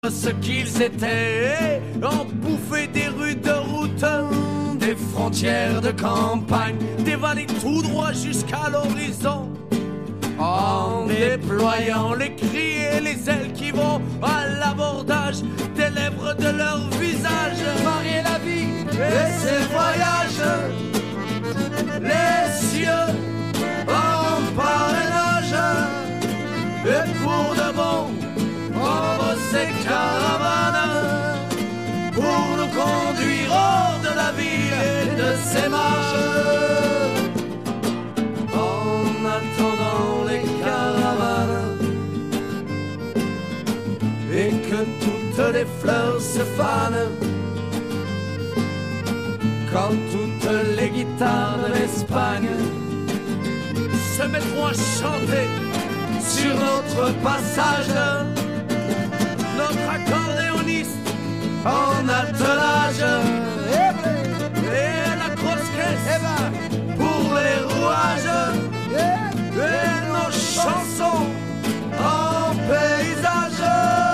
Ce qu'ils étaient, en bouffée des rues de route, des frontières de campagne, des vallées tout droit jusqu'à l'horizon, en déployant les cris et les ailes qui vont à l'abordage des lèvres de leur visage. Marier la vie et ses voyages, les cieux en parrainage, et pour de bon prendre ces caravanes pour nous conduire hors de la ville et de ses marches. En attendant les caravanes et que toutes les fleurs se fanent, quand toutes les guitares de l'Espagne se mettront à chanter sur notre passage, notre accordéoniste en attelage et la grosse caisse pour les rouages et nos chansons en paysage.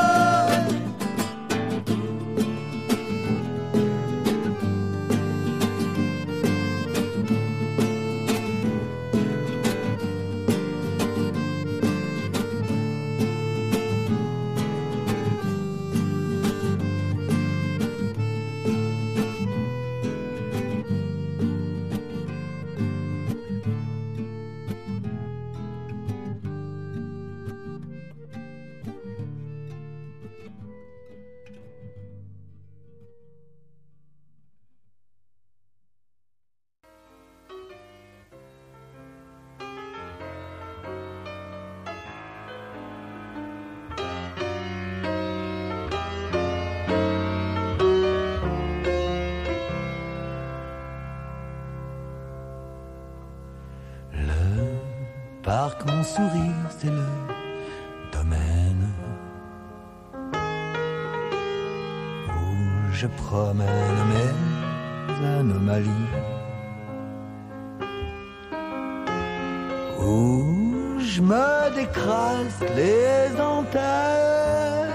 Parc Montsouris, c'est le domaine où je promène mes anomalies, où je me décrasse les antennes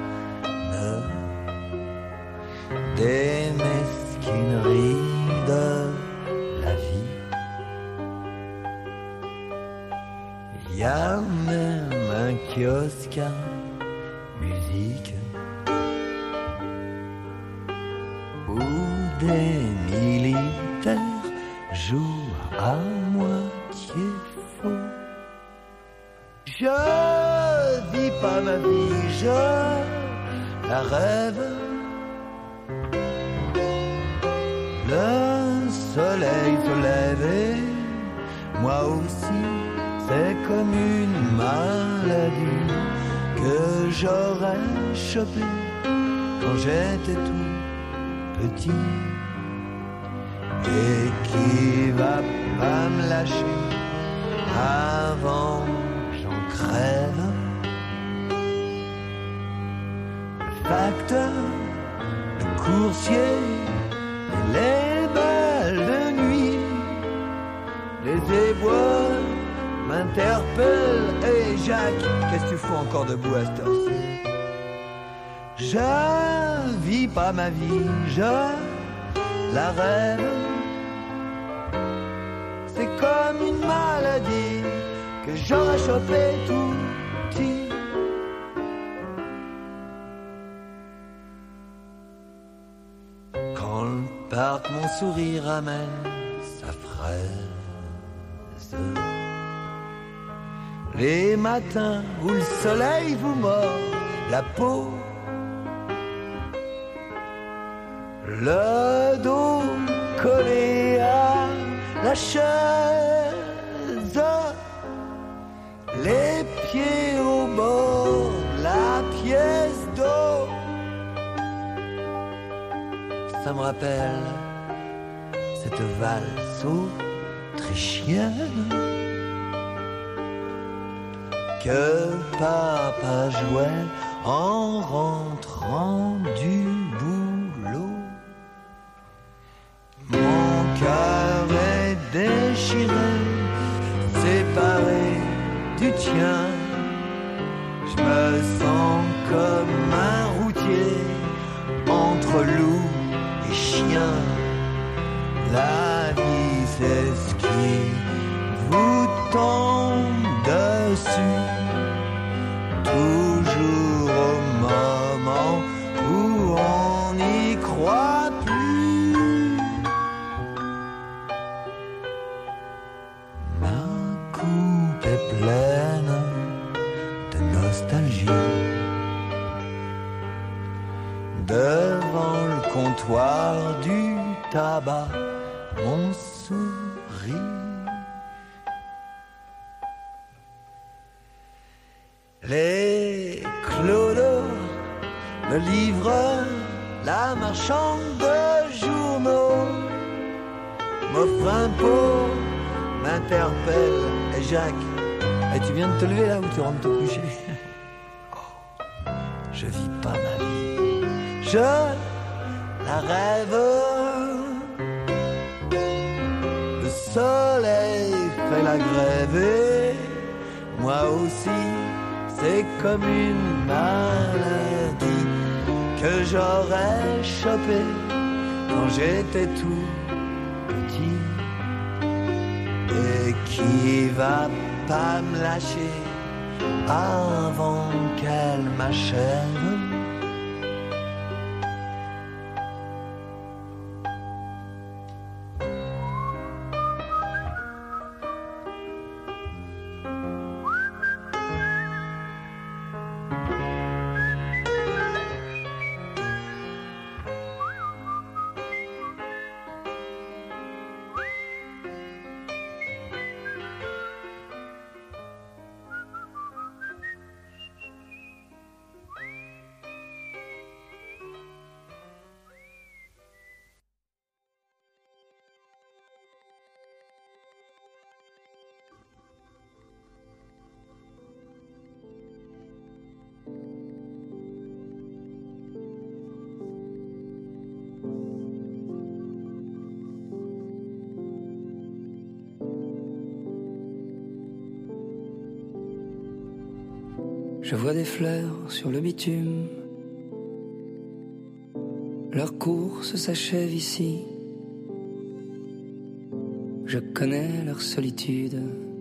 des mesquineries de la vie. Y a même un kiosque à musique où des militaires jouent à moitié faux. Je vis pas ma vie, je la rêve. Le soleil se lève et moi aussi. C'est comme une maladie que j'aurais chopée quand j'étais tout petit et qui va pas me lâcher avant que j'en crève. Le facteur, le coursier, les balles de nuit, les éboueurs m'interpelle. Hey Jacques, qu'est-ce que tu fous encore debout à cette heure-ci? Je vis pas ma vie, je la rêve. C'est comme une maladie que j'aurais chopé tout petit. Quand le parc Montsouris ramène sa fraise, les matins où le soleil vous mord la peau, le dos collé à la chaise, les pieds au bord de la pièce d'eau. Ça me rappelle cette valse autrichienne que papa jouait en rentrant du boulot. Mon cœur est déchiré, séparé du tien. Je me sens comme un rouillé pied entre loup et chien. La vie c'est ce qui vous tombe dessus, toujours au moment où on n'y croit plus. Ma coupe est pleine de nostalgie. Devant le comptoir du tabac, on sourit. Les clodos, le livreur, la marchande de journaux m'offre un pot, m'interpelle. Et Jacques, tu viens de te lever là ou tu rentres te coucher? Je vis pas ma vie, je la rêve. Le soleil fait la grève et moi aussi, c'est comme une maladie que j'aurais chopé quand j'étais tout petit et qui va pas me lâcher avant qu'elle m'achève. Je vois des fleurs sur le bitume, leur course s'achève ici. Je connais leur solitude,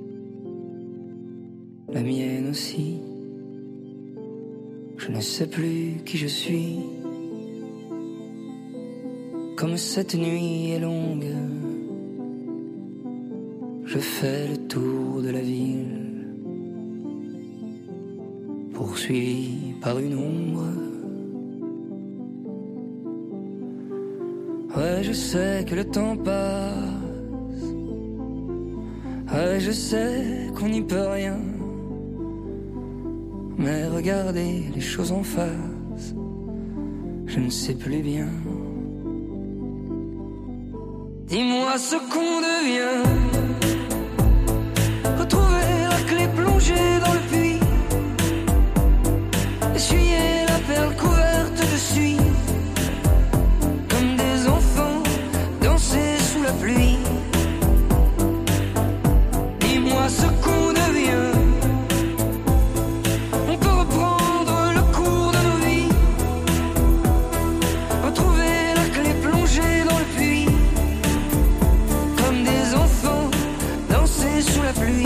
la mienne aussi. Je ne sais plus qui je suis, comme cette nuit est longue. Je fais le tour de la ville, poursuivi par une ombre. Ouais, je sais que le temps passe. Ouais, je sais qu'on n'y peut rien. Mais regardez les choses en face, je ne sais plus bien. Dis-moi ce qu'on devient. Retrouver la clé plongée dans le puits, essuyer la perle couverte de suie, comme des enfants danser sous la pluie. Dis-moi ce qu'on devient. On peut reprendre le cours de nos vies, retrouver la clé plongée dans le puits, comme des enfants danser sous la pluie.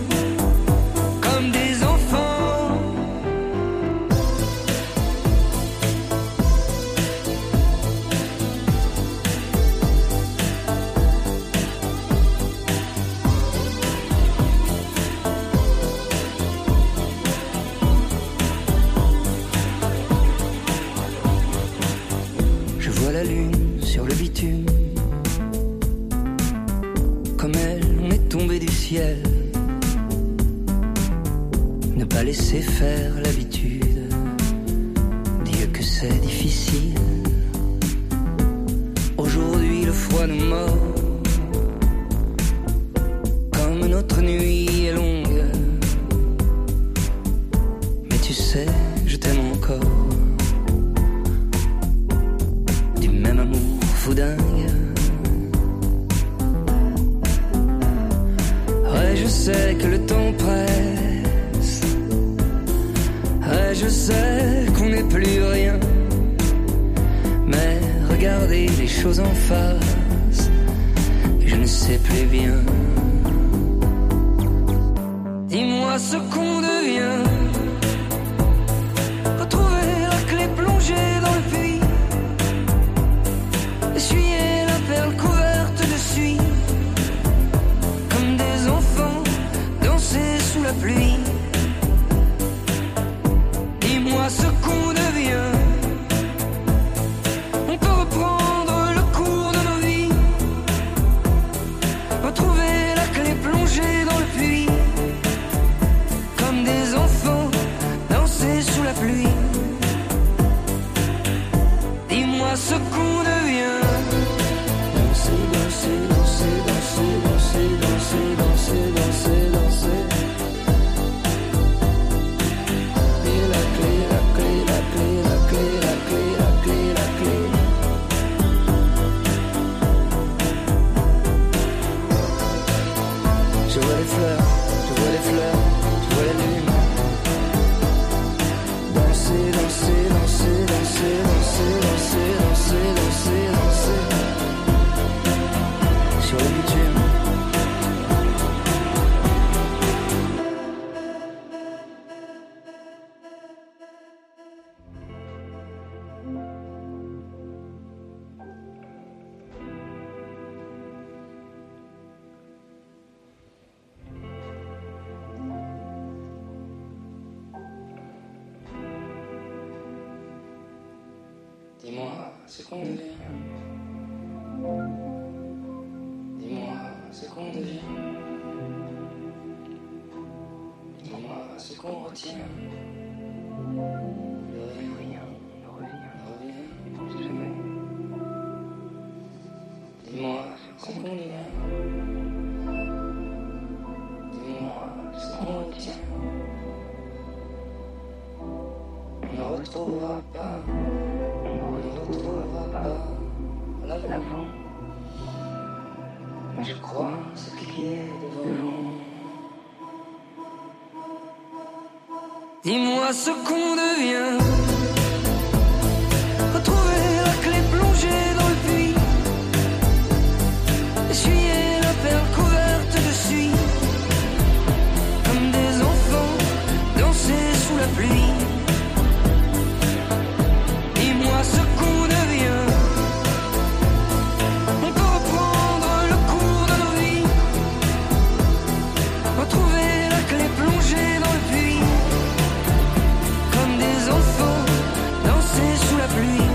La lune sur le bitume, comme elle, on est tombé du ciel. Ne pas laisser faire l'habitude, Dieu que c'est difficile. Aujourd'hui le froid nous mord, comme notre nuit est longue. Mais tu sais, je t'aime encore, dingue. Ouais, je sais que le temps presse. Ouais, je sais qu'on n'est plus rien. regarder les choses en face. Je ne sais plus bien. Dis-moi ce qu'on devient. Retrouver la clé plongée dans le puits. Essuyer la perle couverte de suie. Comme des enfants danser sous la pluie. Dis-moi ce qu'on devient. On peut reprendre le cours de nos vies. Retrouver la clé plongée dans le puits. Comme des enfants danser sous la pluie. Dis-moi ce qu'on devient. Danser, danser, danser, danser, danser, danser, danser, danser, danser. Et la clé, la clé, la clé, la clé, la clé, la clé, la clé. Je vois les fleurs, je vois les fleurs, je vois la lune. Danser, danser, danser, danser, danser, danser, danser, danser, danser. Sur le bitume. Dis-moi ce qu'on devient. Dis-moi ce qu'on devient. Dis-moi ce qu'on retient. Ne reviens, ne reviens jamais. Dis-moi ce qu'on devient. Dis-moi ce qu'on retient. On ne retrouvera pas. On ne retrouvera pas l'avant. Mais je crois ce qui est devant. Dis-moi ce qu'on devient. Retrouver la clé plongée dans le puits. Essuyer la perle couverte de suie. Comme des enfants danser sous la pluie. Dis-moi ce qu'on devient. On peut reprendre le cours de nos vies. Retrouver la clé plongée dans le puits. Comme des enfants danser sous la pluie.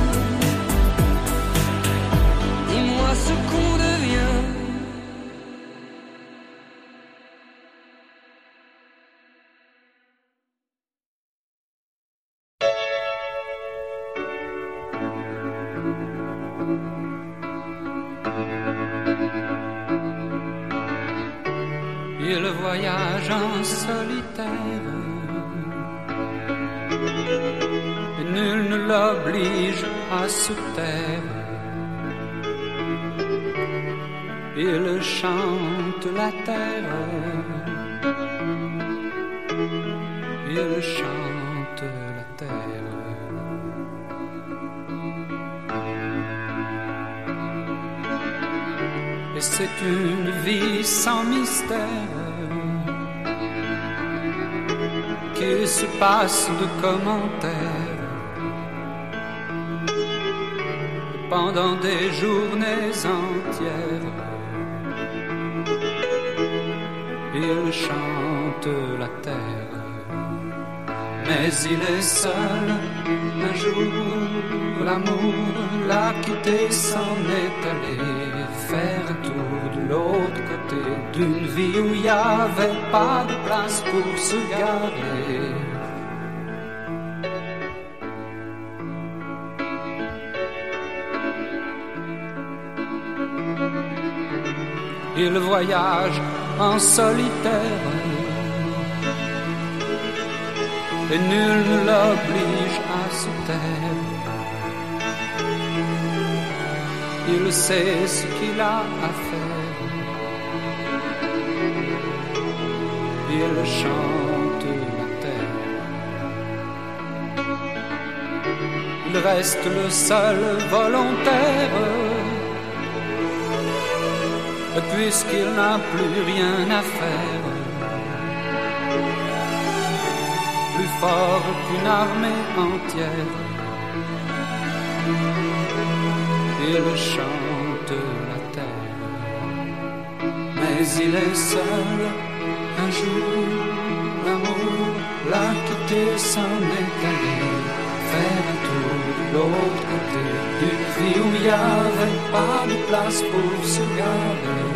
Dis-moi ce qu'on devient. Il voyage en solitaire et nul ne l'oblige à se taire. Il chante la terre, il chante la terre. Et c'est une vie sans mystère qui se passe de commentaires pendant des journées entières. Il chante la terre, mais il est seul. Un jour, l'amour l'a quitté, s'en est allé faire un tour de l'autre côté d'une vie où il n'y avait pas de place pour se garer. Il voyage en solitaire et nul ne l'oblige à se taire. Il sait ce qu'il a à faire. Il chante la terre. il reste le seul volontaire. Puisqu'il n'a plus rien à faire, plus fort qu'une armée entière, il chante la terre. Mais il est seul, un jour, l'amour l'a quitté, s'en est allé faire un tour de l'autre côté du puits où il n'y avait pas de place pour se garer.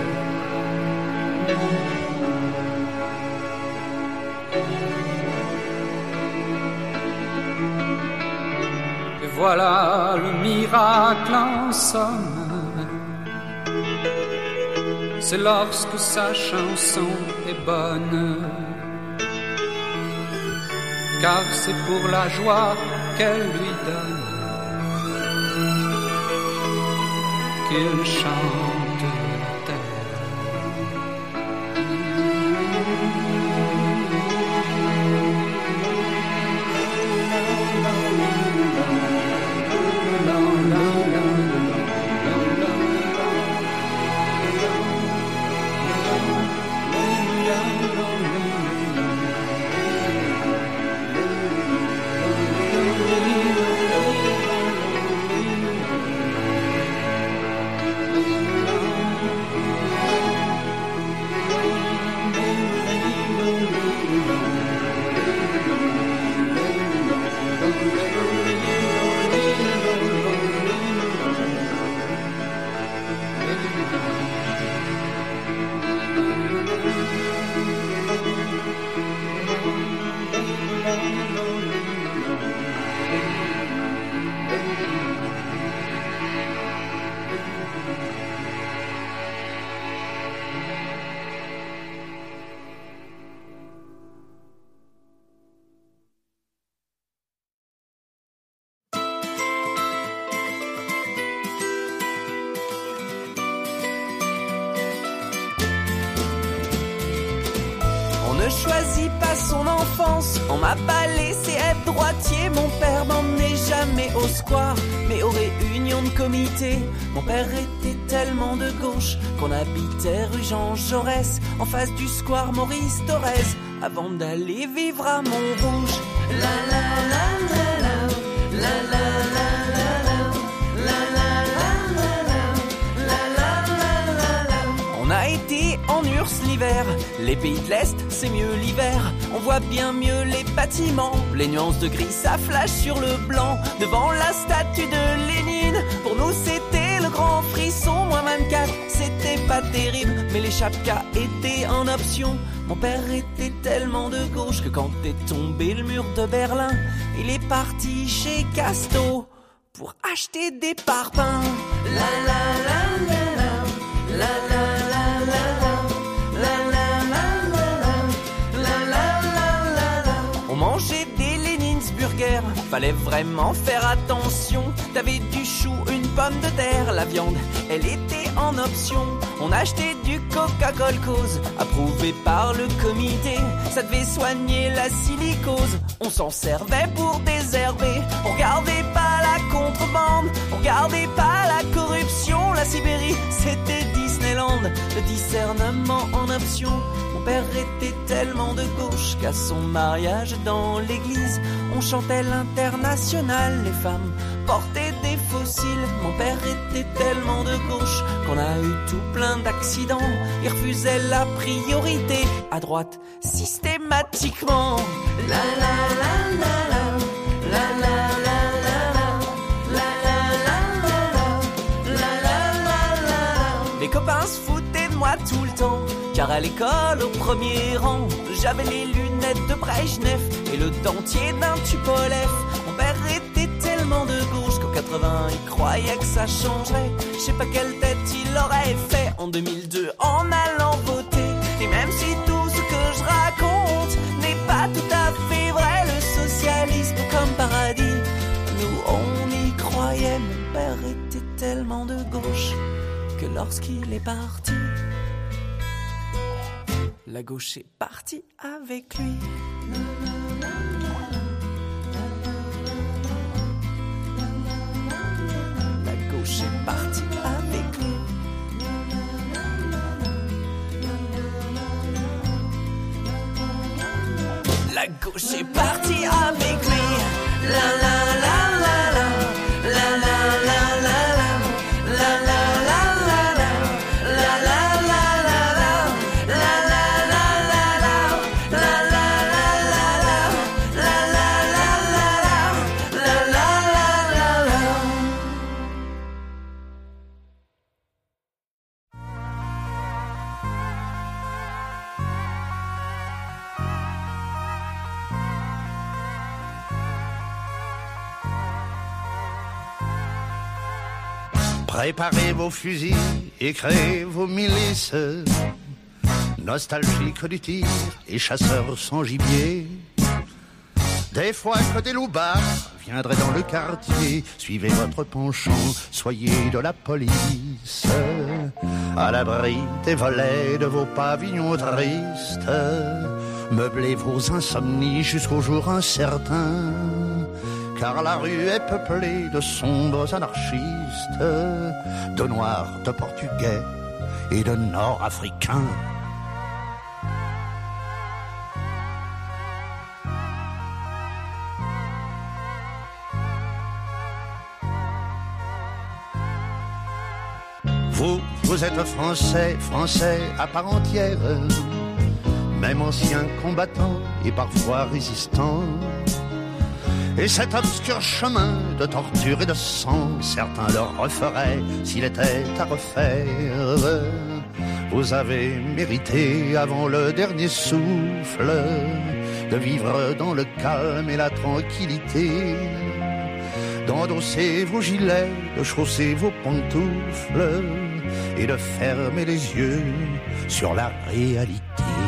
Et voilà le miracle en somme, c'est lorsque sa chanson est bonne, car c'est pour la joie qu'elle lui donne qu'il chante la terre. Ne choisit pas son enfance, on m'a pas laissé être droitier. Mon père m'emmenait jamais au square, mais aux réunions de comité. Mon père était tellement de gauche qu'on habitait rue Jean Jaurès, en face du square Maurice Thorez, avant d'aller vivre à Montrouge. La la la la la, la la la la la, la la la la la, la la la. On a été en Urs l'hiver, les pays de l'Est, c'est mieux l'hiver. On voit bien mieux les bâtiments, les nuances de gris, ça flash sur le blanc. Devant la statue de Lénine, pour nous c'était le grand frisson. Moins 24, c'était pas terrible, mais les chapkas étaient en option. Mon père était tellement de gauche que quand est tombé le mur de Berlin, il est parti chez Casto pour acheter des parpaings. La la la la la, la la la la la, la la la. On mangeait des Léninsburgers, fallait vraiment faire attention. T'avais du chou, une pomme de terre, la viande, elle était en option. On achetait du Coca-Cola cause, approuvé par le comité. Ça devait soigner la silicose, on s'en servait pour désherber. On regardait pas la contrebande, on regardait pas la corruption. La Sibérie, c'était Disneyland, le discernement en option. Mon père était tellement de gauche qu'à son mariage dans l'église, on chantait l'Internationale. Les femmes portaient des fossiles. Mon père était tellement de gauche qu'on a eu tout plein d'accidents. Il refusait la priorité à droite systématiquement. La la la la la, la la la la la, la la la la. Les copains se foutaient de moi tout le temps, car à l'école au premier rang, j'avais les lunettes de Brejnev et le dentier d'un Tupolev. Mon père était tellement de gauche qu'en 80 il croyait que ça changerait. Je sais pas quelle tête il aurait fait en 2002 en allant voter. Et même si tout ce que je raconte n'est pas tout à fait vrai, le socialisme comme paradis, nous on y croyait. Mon père était tellement de gauche que lorsqu'il est parti, la gauche est partie avec lui. je suis parti avec lui. La la la la la, la la la la la, la la la la la, la la la la la, la la la la la, la la la la la, la la la la la, la la la la. Préparez vos fusils et créez vos milices, nostalgiques du tir et chasseurs sans gibier. Des fois que des loupards viendraient dans le quartier, suivez votre penchant, soyez de la police. À l'abri des volets de vos pavillons tristes, meublez vos insomnies jusqu'au jour incertain. Car la rue est peuplée de sombres anarchistes, de noirs, de portugais et de nord-africains. Vous êtes français, français à part entière, même anciens combattants et parfois résistants. Et cet obscur chemin de torture et de sang, certains le referaient s'il était à refaire. Vous avez mérité avant le dernier souffle de vivre dans le calme et la tranquillité, d'endosser vos gilets, de chausser vos pantoufles et de fermer les yeux sur la réalité.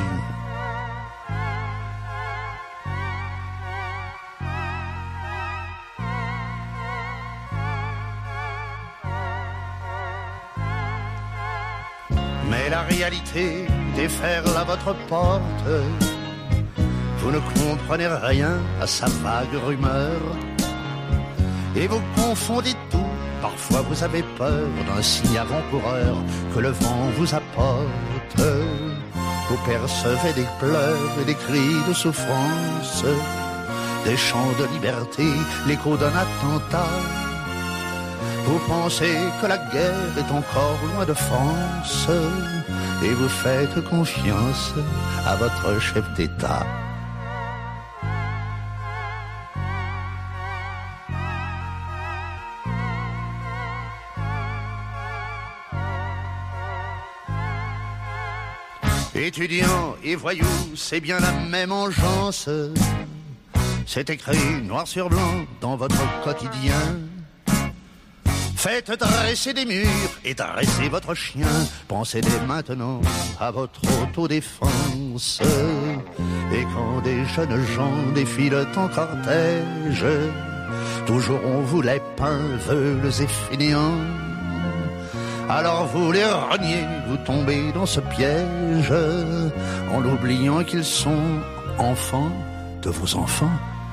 Mais la réalité déferle à votre porte. Vous ne comprenez rien à sa vague rumeur et vous confondez tout. Parfois vous avez peur d'un signe avant-coureur que le vent vous apporte. Vous percevez des pleurs et des cris de souffrance, des chants de liberté, l'écho d'un attentat. Vous pensez que la guerre est encore loin de France et vous faites confiance à votre chef d'État. Étudiants et voyous, c'est bien la même engeance. C'est écrit noir sur blanc dans votre quotidien. Faites dresser des murs et dressez votre chien. Pensez dès maintenant à votre autodéfense. Et quand des jeunes gens défilent en cortège, toujours on vous les peint veules et fainéants. Alors vous les reniez, vous tombez dans ce piège, en oubliant qu'ils sont enfants de vos enfants.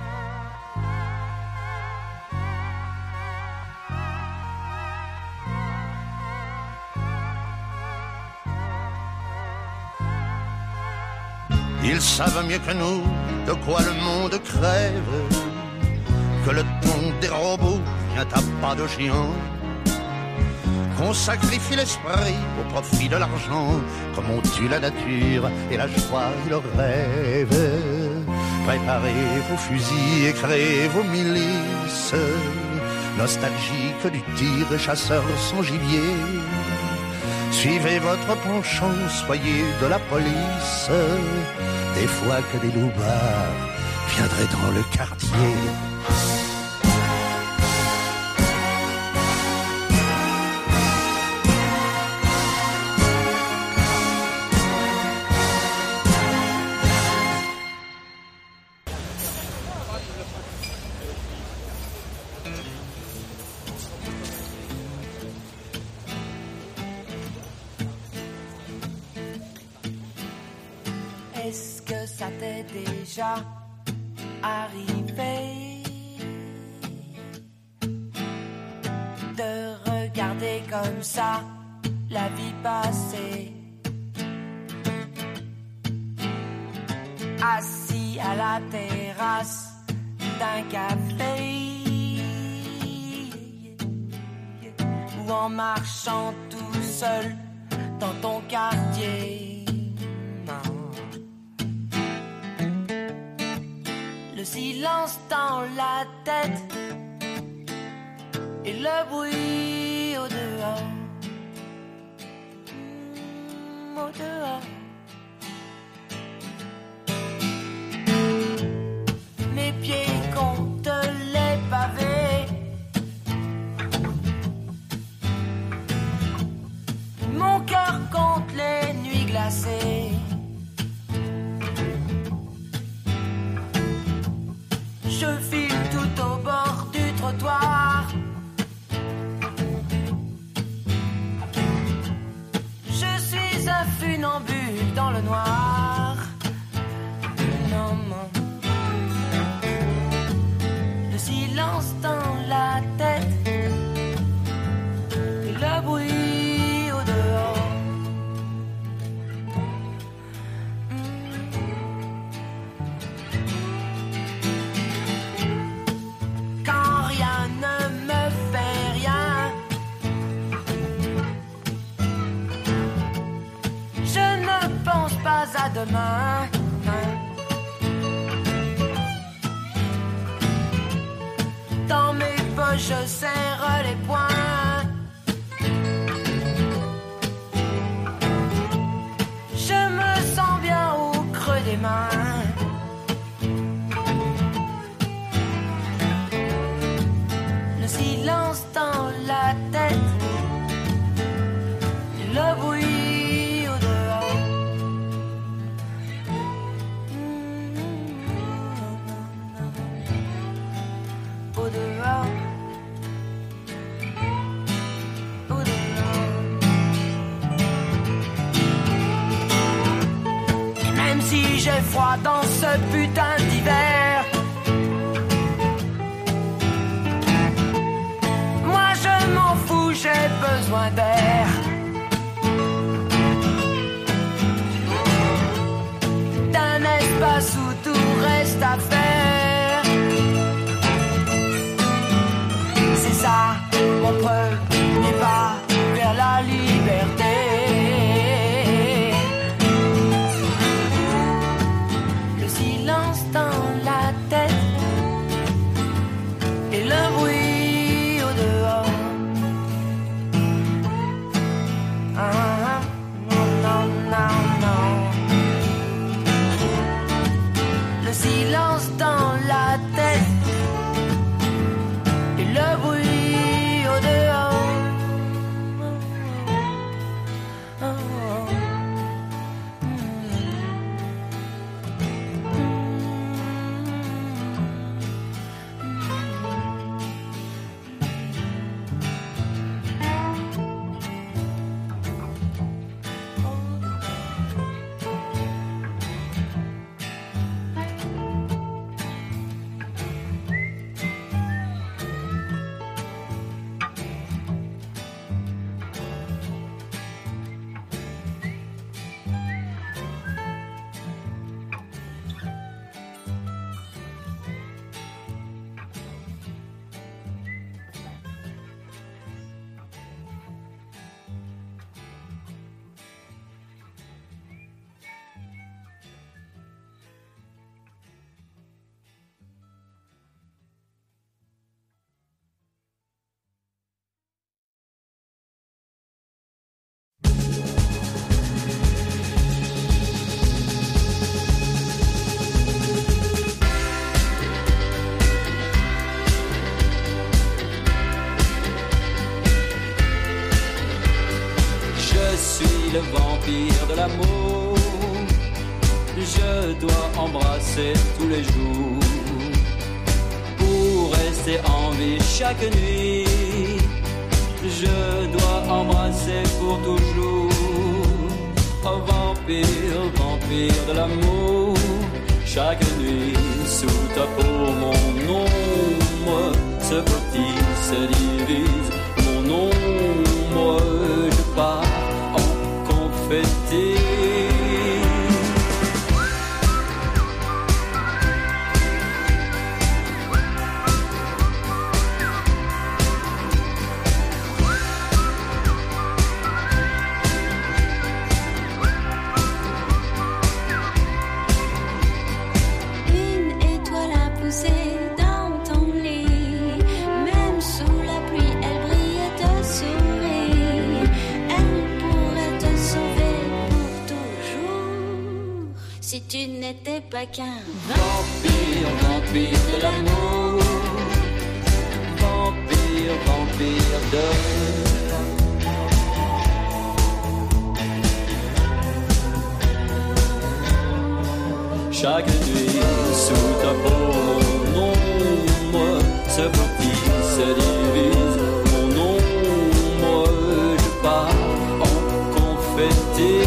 Ils savent mieux que nous de quoi le monde crève, que le temps des robots vient à pas de géant, qu'on sacrifie l'esprit au profit de l'argent, comme on tue la nature et la joie et le rêve. Préparez vos fusils et créez vos milices, nostalgiques du tir et chasseurs sans gibier. Suivez votre penchant, soyez de la police. Des fois que des loupards viendraient dans le quartier. Est-ce que ça t'est déjà arrivé de regarder comme ça la vie passer, assis assis à la terrasse d'un café ou en marchant tout seul dans ton quartier. Le silence dans la tête et le bruit au dehors, au dehors. Mes pieds comptent les pavés, mon cœur compte les nuits glacées. Je file tout au bord du trottoir. Je suis un funambule dans le noir. Non, non. Le silence dans la tête et le bruit au dehors. Quand rien ne me fait rien, je ne pense pas à demain. Dans mes poches, je serre les poings. Je me sens bien au creux des mains. Le silence dans la tête et le bruit au dehors. Au dehors. Au dehors. Et même si j'ai froid dans ce putain d'hiver, moi je m'en fous, j'ai besoin d'air. D'un espace où tout reste à faire. C'est ça, mon premier pas vers la liberté. Le silence dans la tête et le bruit au dehors. Ah, non, non, non, non. Le silence dans la tête et le bruit au dehors. Le vampire de l'amour, je dois embrasser tous les jours pour rester en vie chaque nuit. Je dois embrasser pour toujours. Oh vampire, vampire de l'amour, chaque nuit sous ta peau mon ombre se cotise, se divise. Mon ombre, je pars confetti. pas qu'un vampire, vampire de l'amour, vampire, vampire de chaque nuit sous ta peau, mon ombre se blottit, se divise. Mon ombre, je pars en confetti.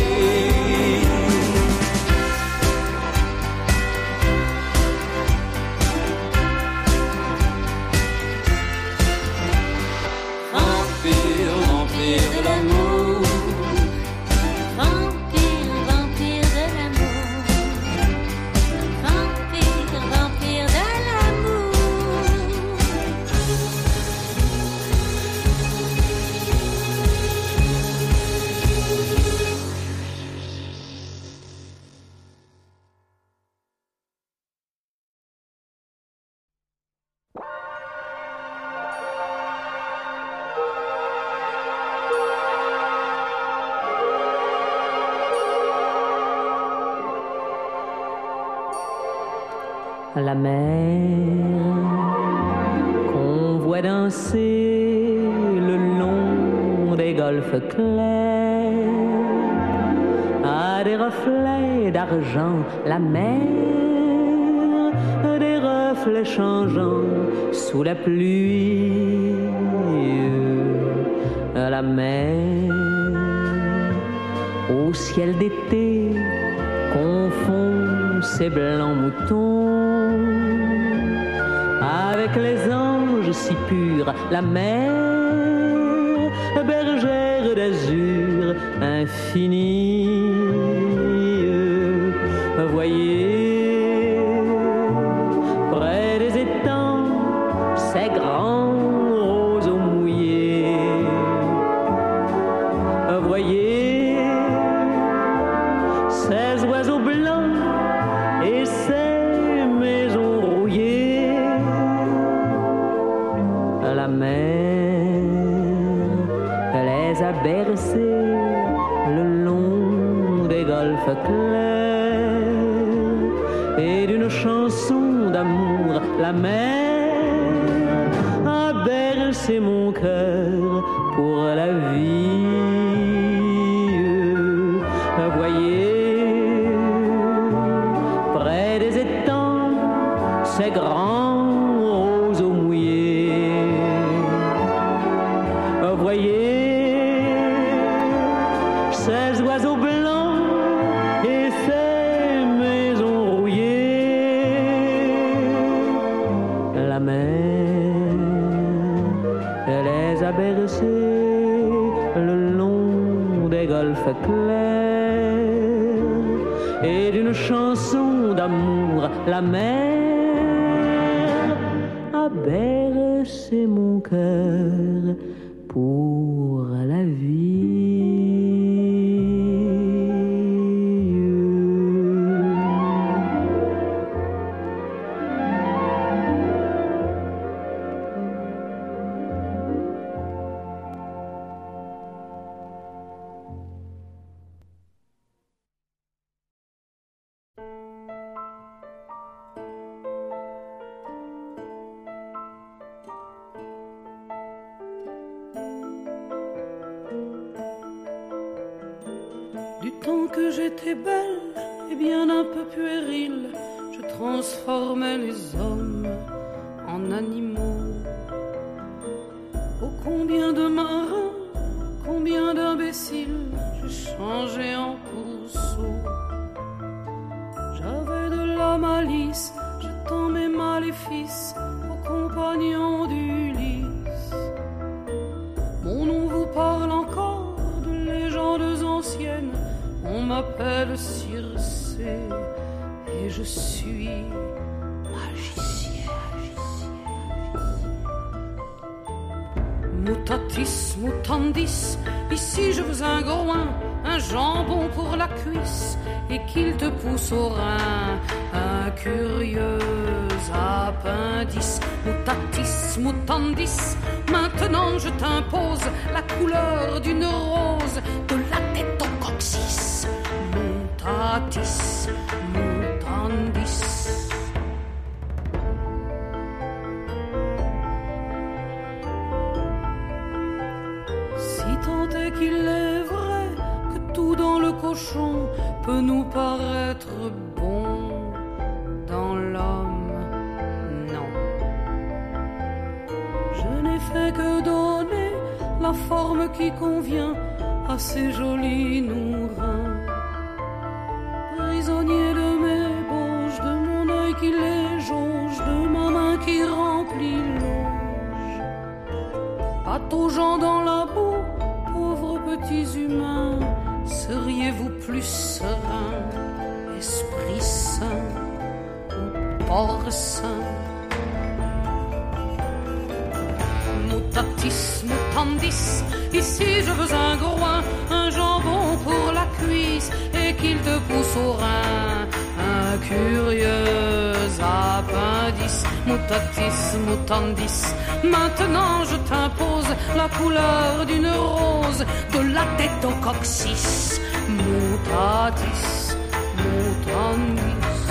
La mer qu'on voit danser le long des golfes clairs a des reflets d'argent. La mer, des reflets changeants sous la pluie. La mer au ciel d'été confond ses blancs moutons avec les anges si purs. La mer, bergère d'azur infinie. Voyez, près des étangs, ces grands roseaux mouillés. Voyez, ces oiseaux blancs et ces maisons rouillées. La mer les a bercés le long des golfes clairs et d'une chanson d'amour. La mer a bercé mon cœur pour la vie. Voyez, près des étangs, ces grands roseaux mouillés. Voyez, ces oiseaux blancs et ces maisons rouillées. La mer les a bercés le long des golfes clairs et d'une chanson d'amour. La mer a bercé mon cœur pour la vie. Du temps que j'étais belle et bien un peu puérile, je transformais les hommes en animaux. Oh combien de marins, combien d'imbéciles, j'ai changé en pourceau. J'avais de la malice, jetant mes maléfices aux compagnons d'Ulysse. Mon nom vous parle encore de légendes anciennes. On m'appelle Circé et je suis magicienne. Mutatis mutandis, ici je veux un groin, un jambon pour la cuisse et qu'il te pousse au rein un curieux appendice. Mutatis mutandis, maintenant je t'impose la couleur d'une rose, de la tête au coccyx. Monte mutatis mutandis. Si tant est qu'il est vrai que tout dans le cochon peut nous paraître bon, dans l'homme, non. Je n'ai fait que donner la forme qui convient à ces jolis nourrins. Prisonnier de mes bauges, de mon œil qui les jauge, de ma main qui remplit l'auge. Pataugeant dans la boue, pauvres petits humains, seriez-vous plus sereins, esprit saint ou porcin? Mutatis mutandis, ici je veux un groin, un jambon pour la cuisse et qu'il te pousse au rein, un curieux appendice. Mutatis mutandis, maintenant je t'impose la couleur d'une rose, de la tête au coccyx. Mutatis mutandis.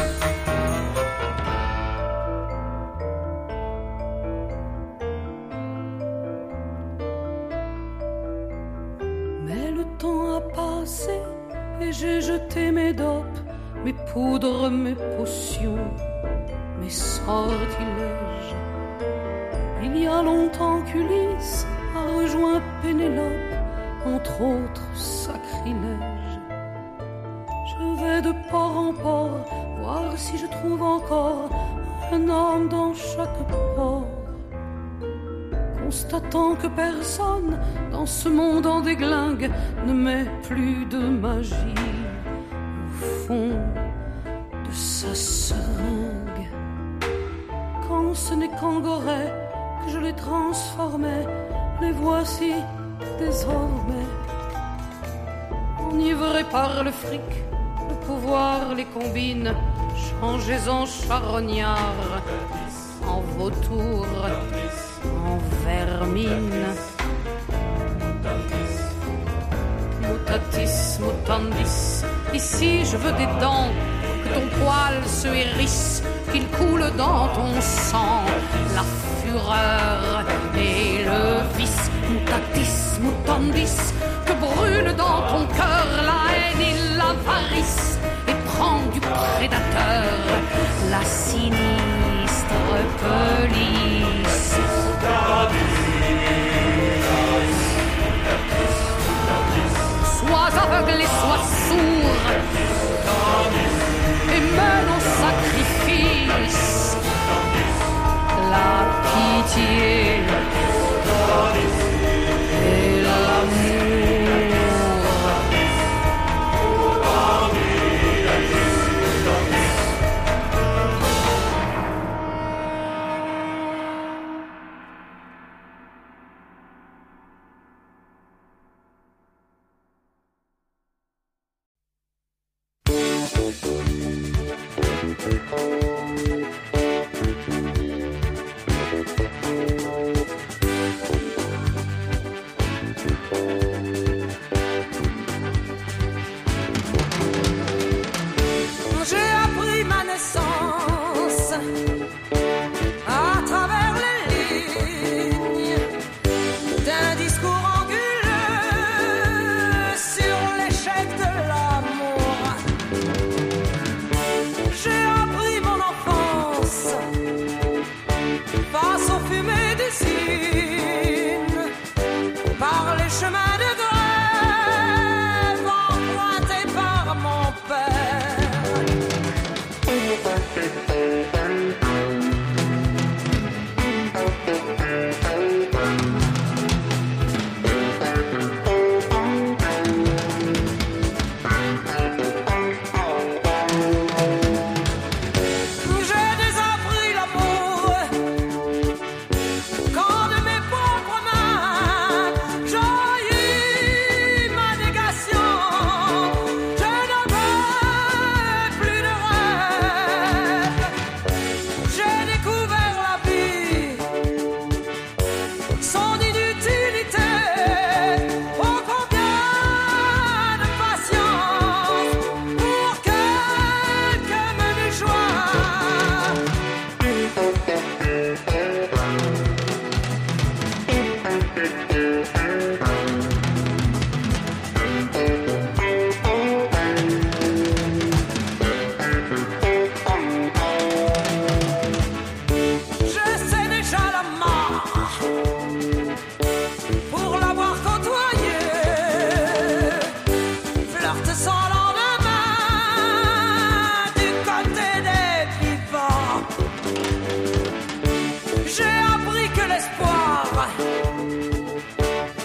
Et j'ai jeté mes dopes, mes poudres, mes potions, mes sortilèges. Il y a longtemps qu'Ulysse a rejoint Pénélope, entre autres sacrilèges. Je vais de port en port, voir si je trouve encore un homme dans chaque port. Constatant que personne dans ce monde en déglingue ne met plus de magie au fond de sa seringue. Quand ce n'est qu'en Gorée que je les transformais, les voici désormais. Enivrés par le fric, le pouvoir les combine, changés en charognards, en vautours, en vermine. Mutatis mutandis, ici je veux des dents, que ton poil se hérisse, qu'il coule dans ton sang la fureur et le vice. Mutatis mutandis, que brûle dans ton cœur la haine et l'avarice, et prends du prédateur la sinistre police. Sois aveugle et sois sourd, et mène au sacrifice la pitié et l'amour. J'ai appris mon enfance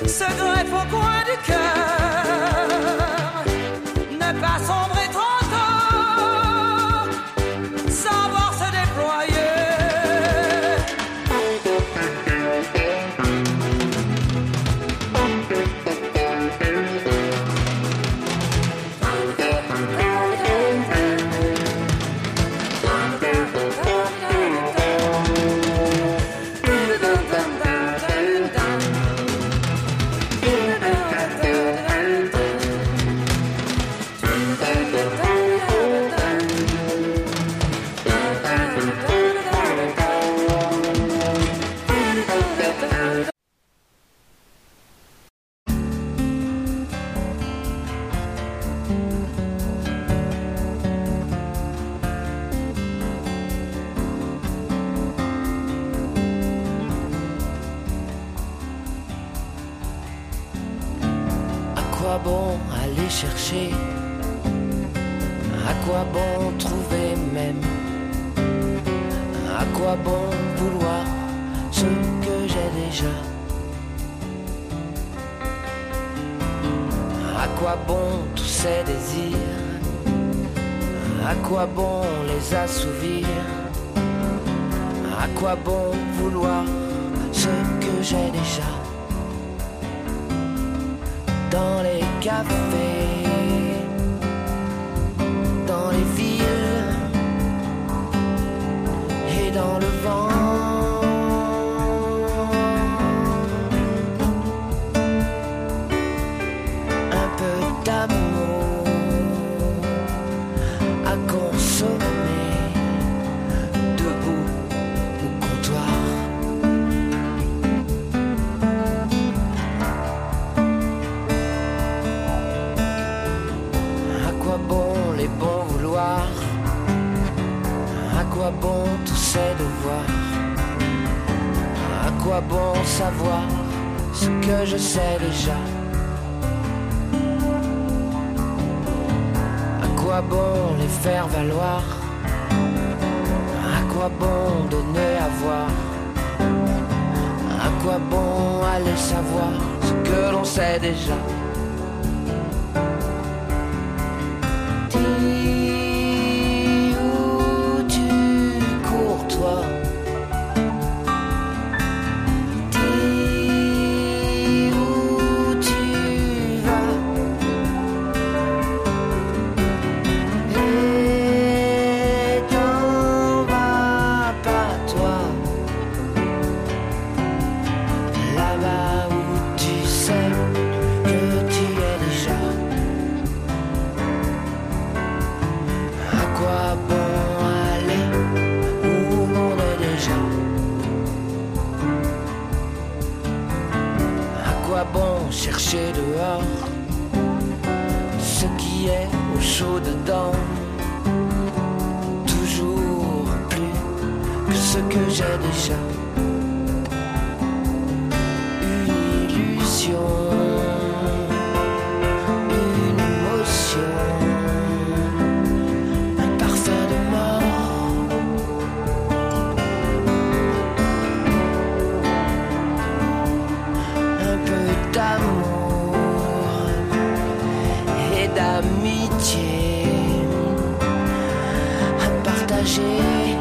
se greffe au coin du cœur. Ne pas sombrer trop tôt, savoir se déployer. À quoi bon aller chercher? À quoi bon trouver même? À quoi bon vouloir ce que j'ai déjà? À quoi bon tous ces désirs? À quoi bon les assouvir? À quoi bon vouloir ce que j'ai déjà? Dans les cafés, dans les villes et dans le vent, un peu d'amour à consommer debout au comptoir. À quoi bon les bons vouloirs? À quoi bon tous ces devoirs? À quoi bon savoir ce que je sais déjà? À quoi bon les faire valoir? À quoi bon donner à voir? À quoi bon aller savoir ce que l'on sait déjà? Dis où tu cours toi? Dis où tu vas? Et t'en vas pas toi? Là-bas où tu sais que tu es déjà. À quoi bon aller où l'on est déjà? À quoi bon chercher dehors ce qui est au chaud dedans? Toujours plus que ce que j'ai déjà. Une illusion, une émotion, un parfum de mort. Un peu d'amour et d'amitié à partager.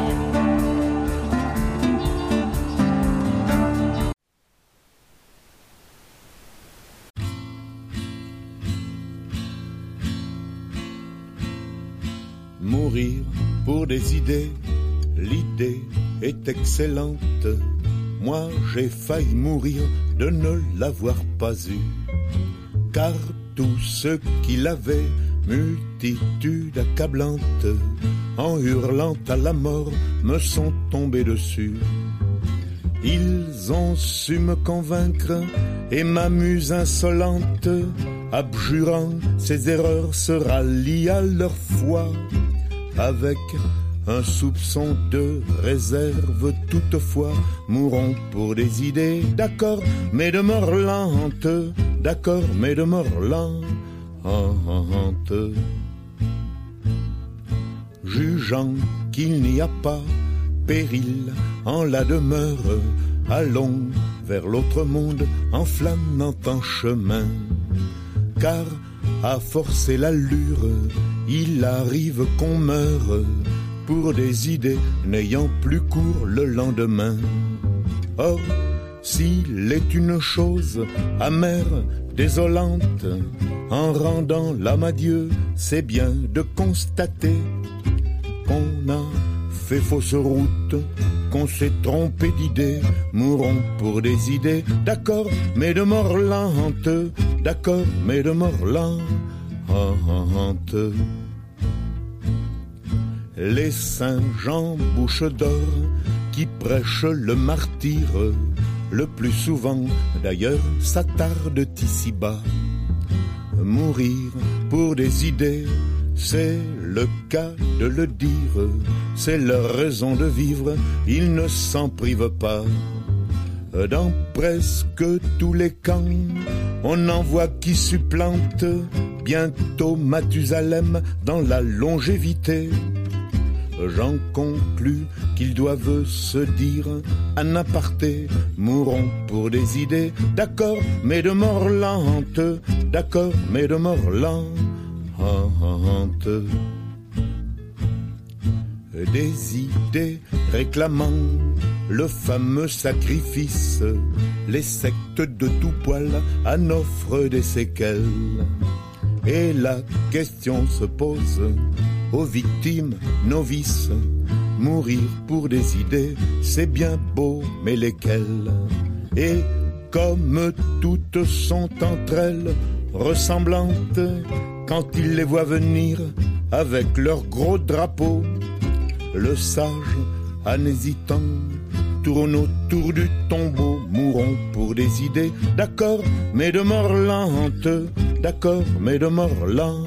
Mourir pour des idées, l'idée est excellente. Moi j'ai failli mourir de ne l'avoir pas eu, car tous ceux qui l'avaient, multitude accablante, en hurlant à la mort, me sont tombés dessus. Ils ont su me convaincre et ma muse insolente, abjurant ses erreurs, se rallie à leur foi, avec un soupçon de réserve toutefois. Mourons pour des idées, d'accord, mais de mort lente, d'accord, mais de mort lente. Jugeant qu'il n'y a pas péril en la demeure, allons vers l'autre monde en flânant en chemin. Car à forcer l'allure, il arrive qu'on meure pour des idées n'ayant plus cours le lendemain. Or, s'il est une chose amère, désolante, en rendant l'âme à Dieu, c'est bien de constater qu'on a fait fausse route, qu'on s'est trompé d'idées. Mourons pour des idées, d'accord, mais de mort lente, d'accord, mais de mort lente. Les saints Jean bouche d'or qui prêchent le martyre, le plus souvent d'ailleurs s'attardent ici-bas. Mourir pour des idées, c'est le cas de le dire, c'est leur raison de vivre, ils ne s'en privent pas. Dans presque tous les camps, on en voit qui supplantent bientôt Mathusalem dans la longévité. J'en conclus qu'ils doivent se dire en aparté, mourons pour des idées, d'accord, mais de mort lente, d'accord, mais de mort lente. Des idées réclamant le fameux sacrifice, les sectes de tout poil en offrent des séquelles. Et la question se pose aux victimes novices, mourir pour des idées, c'est bien beau, mais lesquelles? Et comme toutes sont entre elles ressemblantes, quand ils les voient venir avec leur gros drapeau, le sage, en hésitant, tourne autour du tombeau. Mourons pour des idées, d'accord, mais de mort lente, d'accord, mais de mort lente.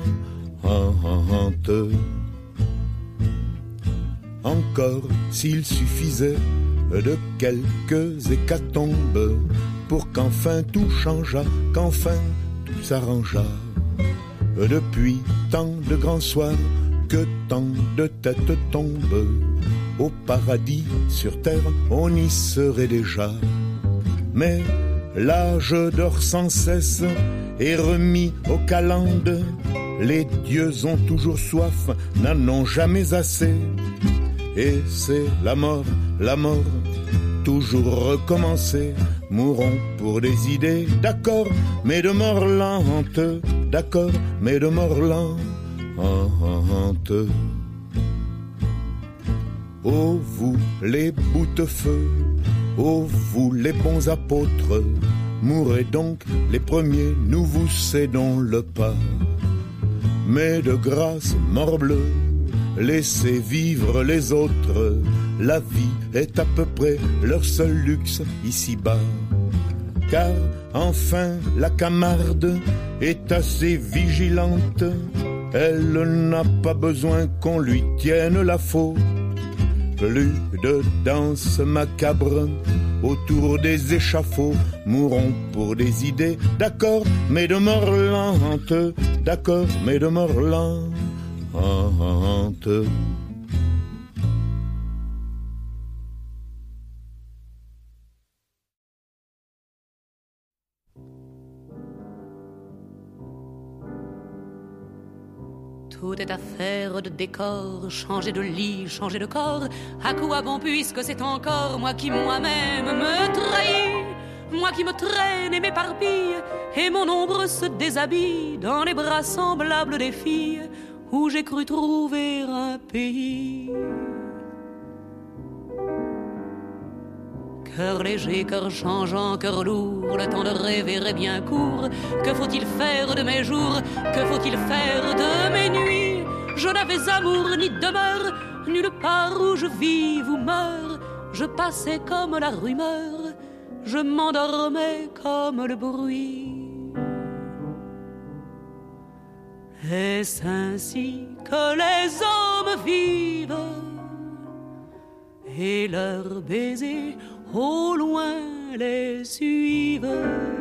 Encore s'il suffisait de quelques hécatombes pour qu'enfin tout changeât, qu'enfin tout s'arrangeât. Depuis tant de grands soirs que tant de têtes tombent, au paradis sur terre on y serait déjà. Mais l'âge dort sans cesse et remis aux calendes, les dieux ont toujours soif, n'en ont jamais assez. Et c'est la mort, toujours recommencer. Mourons pour des idées, d'accord, mais de mort lente, d'accord, mais de mort lente. Ô vous les boutefeux, ô vous les bons apôtres, mourrez donc les premiers, nous vous cédons le pas. Mais de grâce, morbleu, laissez vivre les autres, la vie est à peu près leur seul luxe ici-bas. Car enfin la Camarde est assez vigilante, elle n'a pas besoin qu'on lui tienne la faute. Plus de danse macabre autour des échafauds, mourons pour des idées, d'accord, mais de mort lente, d'accord, mais de mort lente. Tout est affaire de décor, changer de lit, changer de corps. À quoi bon puisque c'est encore moi qui moi-même me trahis, moi qui me traîne et m'éparpille, et mon ombre se déshabille dans les bras semblables des filles où j'ai cru trouver un pays. Cœur léger, cœur changeant, cœur lourd, le temps de rêver est bien court. Que faut-il faire de mes jours? Que faut-il faire de mes nuits? Je n'avais amour ni demeure, nulle part où je vive ou meure. Je passais comme la rumeur, je m'endormais comme le bruit. Est-ce ainsi que les hommes vivent? Et leurs baisers au loin les suivent.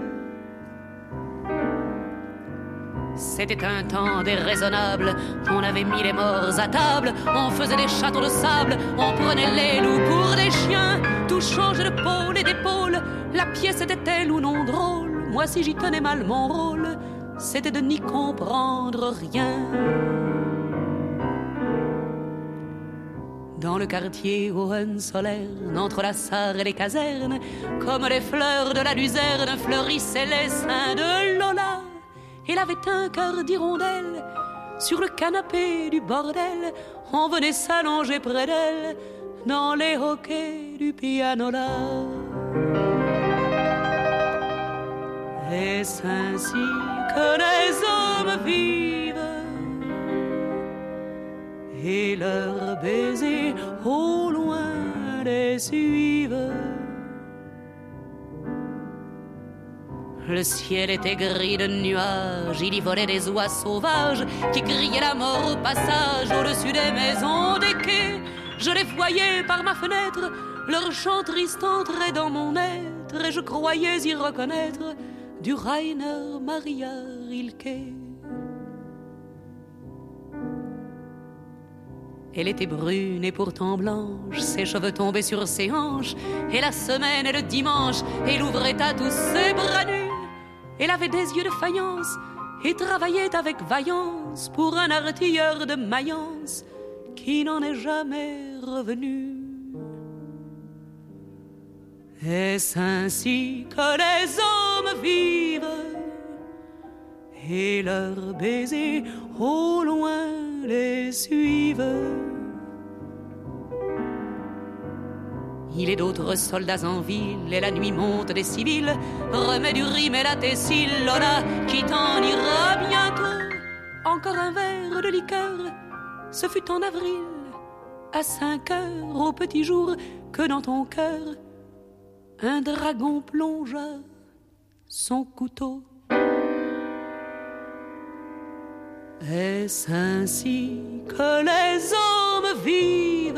C'était un temps déraisonnable, on avait mis les morts à table, on faisait des châteaux de sable, on prenait les loups pour des chiens, tout changeait de pôle et d'épaule, La pièce était-elle ou non drôle? Moi, si j'y tenais mal mon rôle, c'était de n'y comprendre rien. Dans le quartier Hohenzollern, entre la Sarre et les casernes, comme les fleurs de la luzerne, fleurissaient les seins de Lola. Elle avait un cœur d'hirondelle. Sur le canapé du bordel, on venait s'allonger près d'elle dans les hoquets du pianola. Est-ce ainsi que les hommes vivent et leurs baisers au loin les suivent? Le ciel était gris de nuages, il y volait des oies sauvages qui criaient la mort au passage au-dessus des maisons, des quais. Je les voyais par ma fenêtre, leur chant triste entrait dans mon être, et je croyais y reconnaître du Rainer Maria Rilke. Elle était brune et pourtant blanche, ses cheveux tombaient sur ses hanches, et la semaine et le dimanche, elle ouvrait à tous ses bras nus. Elle avait des yeux de faïence et travaillait avec vaillance pour un artilleur de Mayence qui n'en est jamais revenu. Est-ce ainsi que les hommes vivent et leurs baisers au loin les suivent? Il est d'autres soldats en ville et la nuit monte des civils, remet du rime et la tessile, Lola qui t'en ira bientôt. Encore un verre de liqueur, ce fut en avril, à 5 heures au petit jour, que dans ton cœur un dragon plongea son couteau. Est-ce ainsi que les hommes vivent?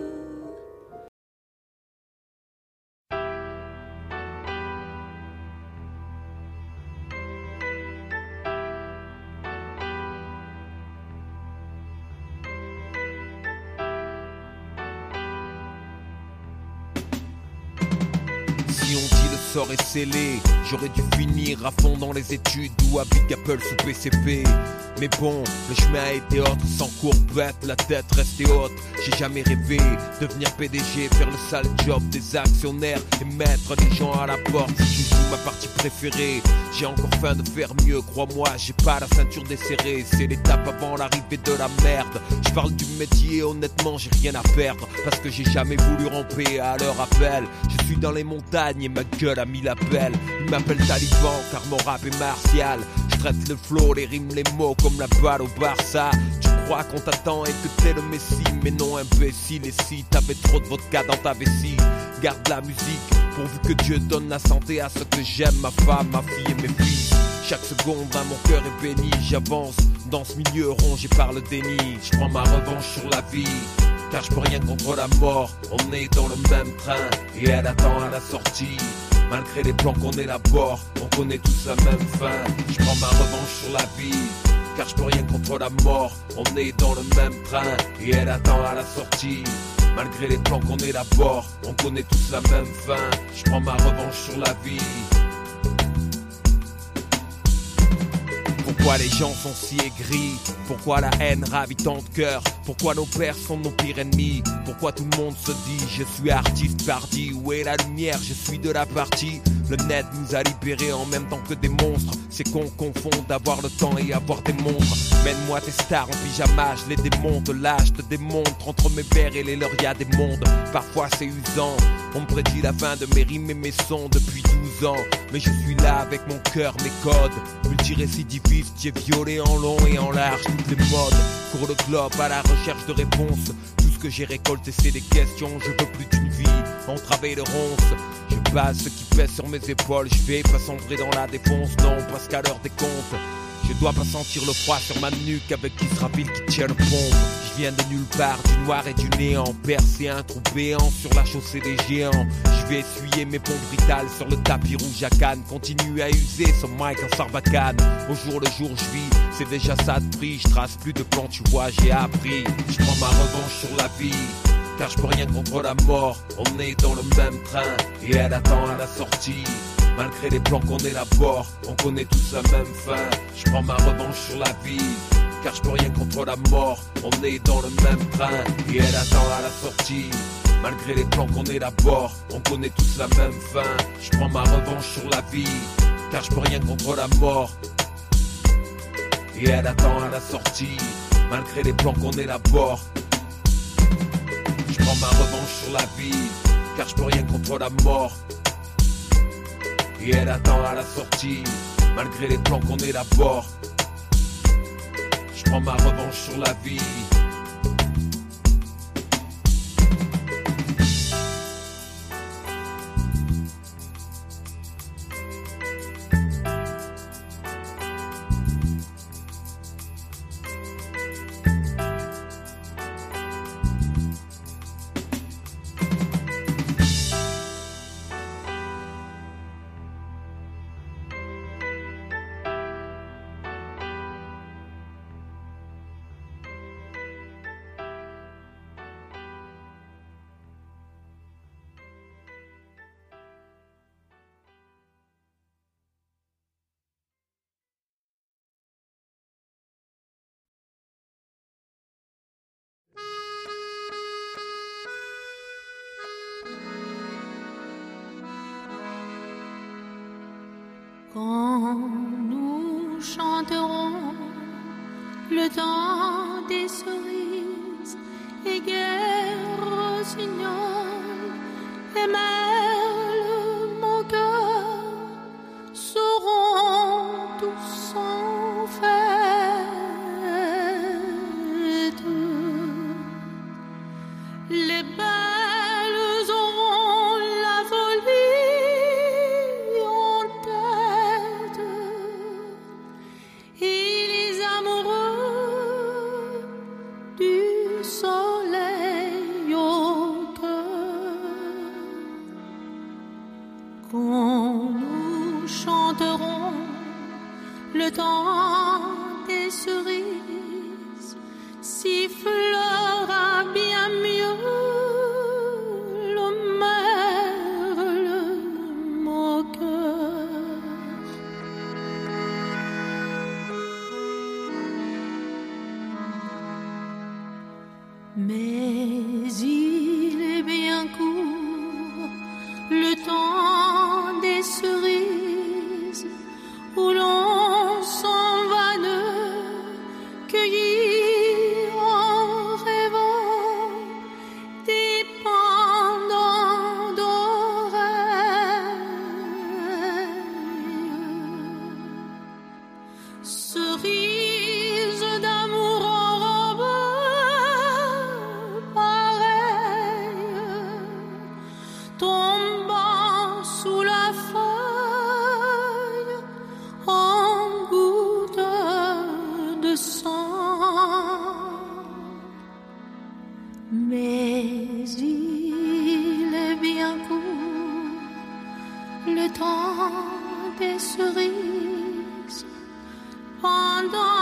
Si on dit le sort est scellé, j'aurais dû finir à fond dans les études ou à Big Apple sous PCP. Mais bon, le chemin a été autre, sans courbette, la tête restée haute. J'ai jamais rêvé de devenir PDG, faire le sale job des actionnaires et mettre les gens à la porte. Je joue ma partie préférée, j'ai encore faim de faire mieux, crois-moi, j'ai pas la ceinture desserrée. C'est l'étape avant l'arrivée de la merde. Je parle du métier, honnêtement j'ai rien à perdre, parce que j'ai jamais voulu ramper à leur appel. Je suis dans les montagnes et ma gueule a mis la pelle. Ils m'appellent Taliban car mon rap est martial. Je traite le flow, les rimes, les mots comme la balle au Barça. Tu crois qu'on t'attend et que t'es le messie, mais non imbécile. Et si t'avais trop de vodka dans ta vessie, garde la musique pourvu que Dieu donne la santé à ceux que j'aime, ma femme, ma fille et mes filles. Chaque seconde mon cœur est béni, j'avance dans ce milieu rongé par le déni. Je prends ma revanche sur la vie, car je peux rien contre la mort. On est dans le même train et elle attend à la sortie. Malgré les plans qu'on élabore, on connaît tous la même fin. Je prends ma revanche sur la vie, car je peux rien contre la mort. On est dans le même train et elle attend à la sortie. Malgré les plans qu'on élabore, on connaît tous la même fin. Je prends ma revanche sur la vie. Pourquoi les gens sont si aigris? Pourquoi la haine ravit tant de cœurs? Pourquoi nos pères sont nos pires ennemis? Pourquoi tout le monde se dit je suis artiste pardi? Où est la lumière? Je suis de la partie. Le net nous a libérés en même temps que des monstres. C'est qu'on confond d'avoir le temps et avoir des montres. Mène-moi tes stars en pyjama, je les démonte. Là je te démontre, entre mes vers et les leurs y'a des mondes. Parfois c'est usant, on me prédit la fin de mes rimes et mes sons depuis 12 ans. Mais je suis là avec mon cœur, mes codes multirécidiviste, j'ai violé en long et en large toutes les modes. Cours le globe à la recherche de réponses. Tout ce que j'ai récolté c'est des questions. Je veux plus d'une vie entravée de ronces. Je base ce qui pèse sur mes épaules. Je vais pas sombrer dans la défonce, non, parce qu'à l'heure des comptes je dois pas sentir le froid sur ma nuque avec Israfil qui tient le pompe. Je viens de nulle part, du noir et du néant. Percer un trou béant sur la chaussée des géants. Je vais essuyer mes pompes britales sur le tapis rouge à Cannes. Continue à user ce mic en sarbacane. Au jour le jour je vis, c'est déjà ça de prix. Je trace plus de plans, tu vois, j'ai appris. Je prends ma revanche sur la vie, car je peux rien contre la mort. On est dans le même train et elle attend à la sortie. Malgré les plans qu'on élabore, on connaît tous la même fin. Je prends ma revanche sur la vie, car je peux rien contre la mort. On est dans le même train et elle attend à la sortie. Malgré les plans qu'on élabore, on connaît tous la même fin. Je prends ma revanche sur la vie, car je peux rien contre la mort. Et elle attend à la sortie, malgré les plans qu'on élabore. Je prends ma revanche sur la vie, car je peux rien contre la mort. Et elle attend à la sortie, malgré les plans qu'on élabore. Je prends ma revanche sur la vie. Quand nous chanterons le temps des cerises et guerre signale et merle moqueur seront tous en fête. Les belles auront la folie en tête et les amoureux du soleil au cœur. Quand nous chanterons le temps des cerises, sifflera bien mieux le merle moqueur. Mais il est bien court le temps des cerises où l'on s'en va ne cueillir en rêvant des pendants d'oreilles. Cerises d'amour en robe pareille, tombant sous la feuille en gouttes de sang. Mais il est bien court le temps des cerises pendant